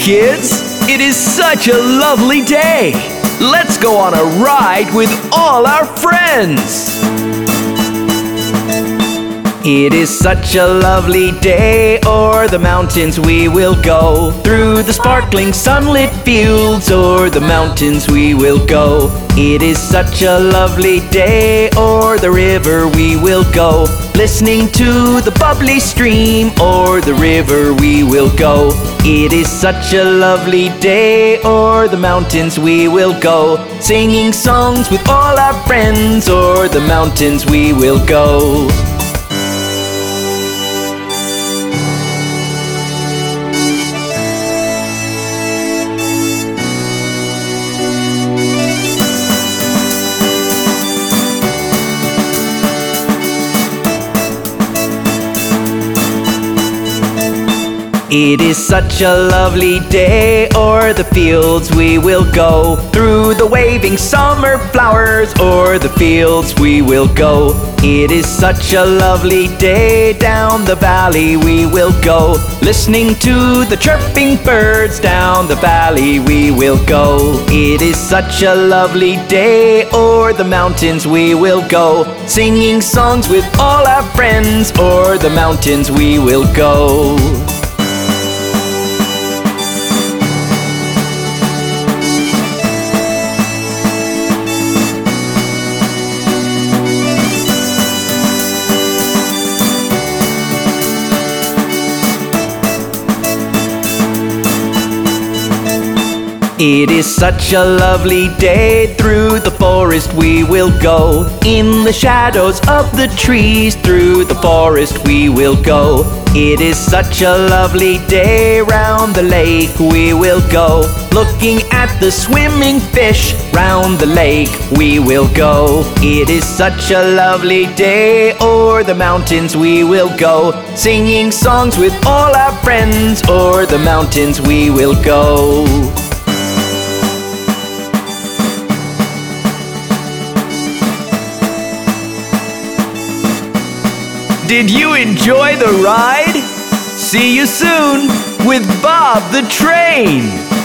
kids! It is such a lovely day! Let's go on a ride with all our friends! It is such a lovely day, o'er the mountains we will go. Through the sparkling sunlit fields, o'er the mountains we will go. It is such a lovely day, o'er the river we will go. Listening to the bubbly stream, o'er the river we will go. It is such a lovely day, o'er the mountains we will go. Singing songs with all our friends, o'er the mountains we will go. It is such a lovely day, o'er the fields we will go. Through the waving summer flowers, o'er the fields we will go. It is such a lovely day, down the valley we will go. Listening to the chirping birds, down the valley we will go. It is such a lovely day, o'er the mountains we will go. Singing songs with all our friends, o'er the mountains we will go. It is such a lovely day, through the forest we will go. In the shadows of the trees, through the forest we will go. It is such a lovely day, round the lake we will go. Looking at the swimming fish, round the lake we will go. It is such a lovely day, o'er the mountains we will go. Singing songs with all our friends, o'er the mountains we will go. Did you enjoy the ride? See you soon with Bob the Train!